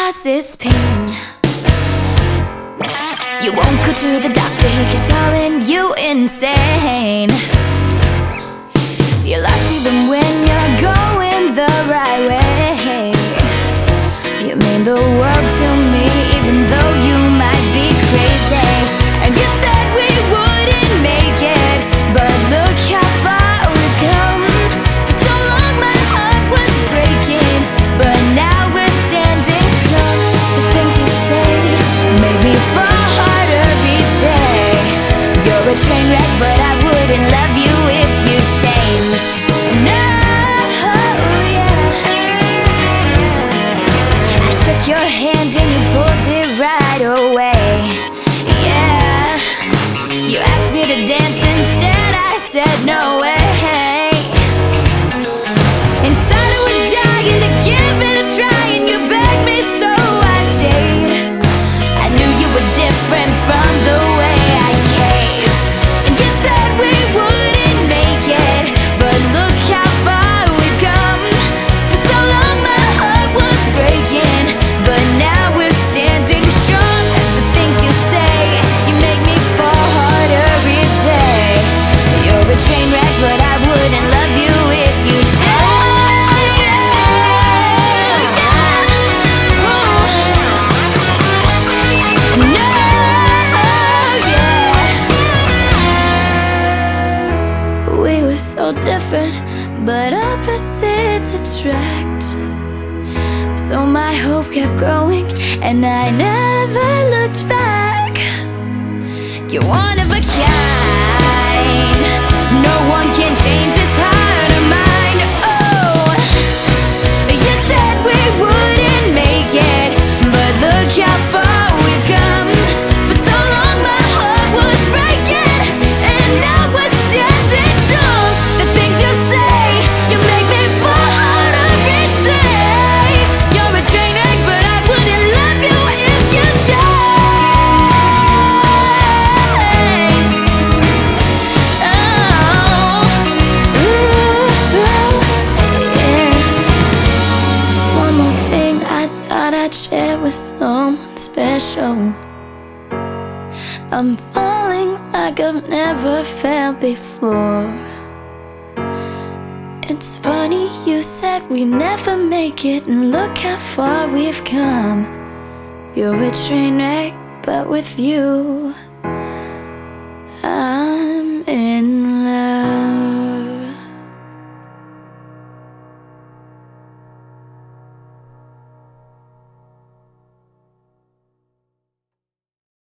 causes pain. You won't go to the doctor, he keeps calling you insane. You're lost even when you're going the right way. You mean the world to me, even though you might be crazy. And you said we wouldn't make it, but look how far we've come. For so long my heart was breaking, but now we're standing strong. The things you say make me fall harder each day. You're a train wreck, but I wouldn't love you if you changed. No, yeah. I shook your hand and you pulled it right away. Yeah. You asked me to dance instead, I said no way. Inside I was dying to give it a try, and you begged me, so I stayed. I knew you were different from the way I caved. And you said we wouldn't make it, but look how far we've come. For so long my heart was breaking, but now we're standing strong. The things you say, you make me fall harder each day. You're a train wreck, but I wouldn't love you if you changed. We were so different, but opposites attract. So my hope kept growing, and I never looked back. You're one of a kind. No one can change this heart of mine. Oh, you said we wouldn't make it, but look how far we've come. For so long my heart was breaking, and now we're standing strong. The things you say, you make me fall harder each day. You're a train wreck, but I wouldn't love you if you changed. Oh, ooh, yeah. One more thing I thought I'd share with someone special. I'm falling like I've never felt before. It's funny, you said we never make it, and look how far we've come. You're a train wreck, but with you